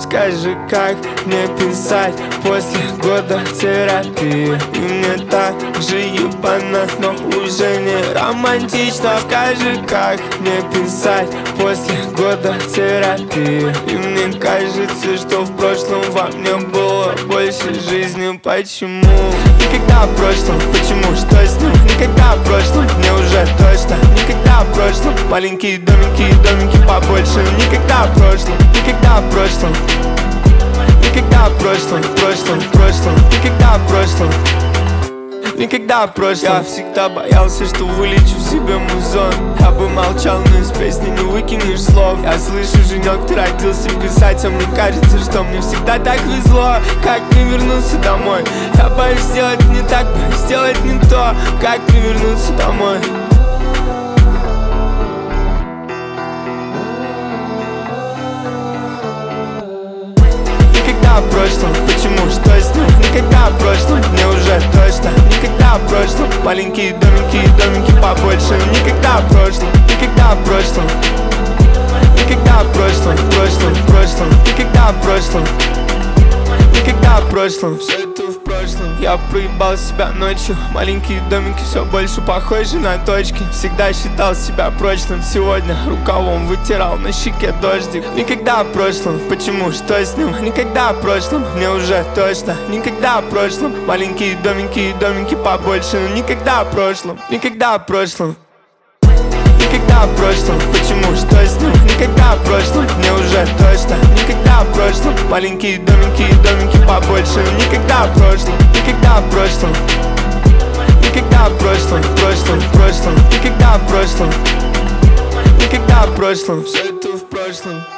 Скажи, как мне писать после года терапии? И мне так же ебано, но уже не романтично. Скажи, как мне писать после года терапии? И мне кажется, что в прошлом во мне было больше жизни. Почему? Никогда в прошлом, почему, что с ним? Никогда в прошлом, мне уже точно. Никогда в прошлом, маленькие домики, домики побольше. Никогда в прошлом, никогда в прошлом. Никогда в прошлом, прошлом, никогда в прошлом. Никогда в прошлом. Я всегда боялся, что вылечу в себе музон. Я бы молчал, но из песни не выкинешь слов. Я слышу, Женек, ты родился писать, а мне кажется, что мне всегда так везло. Как мне вернуться домой? Я боюсь сделать не так, боюсь сделать не то. Как мне вернуться домой? Никогда в прошлом, почему, что с ним? Никогда в прошлом, мне уже точно. Никогда в прошлом, маленькие домики, домики побольше. Никогда в прошлом, никогда в прошлом. Никогда в прошлом, прошлом, никогда в прошлом. Никогда в прошлом, все это в прошлом. Я проебал себя ночью. Маленькие домики все больше похожи на точки. Всегда считал себя прочным. Сегодня рукавом вытирал на щеке дождик. Никогда в прошлом, почему, что с ним? Никогда в прошлом, мне уже точно. Никогда в прошлом, маленькие домики, домики побольше. Но никогда в прошлом, никогда в прошлом. Никогда в прошлом, почему, что с ним? Никогда в прошлом, мне уже точно. Никогда в прошлом, маленькие домики, домики побольше. Но никогда в прошлом, никогда в прошлом. Никогда в прошлом, прошлом, никогда в прошлом. Никогда в прошлом, все это в прошлом.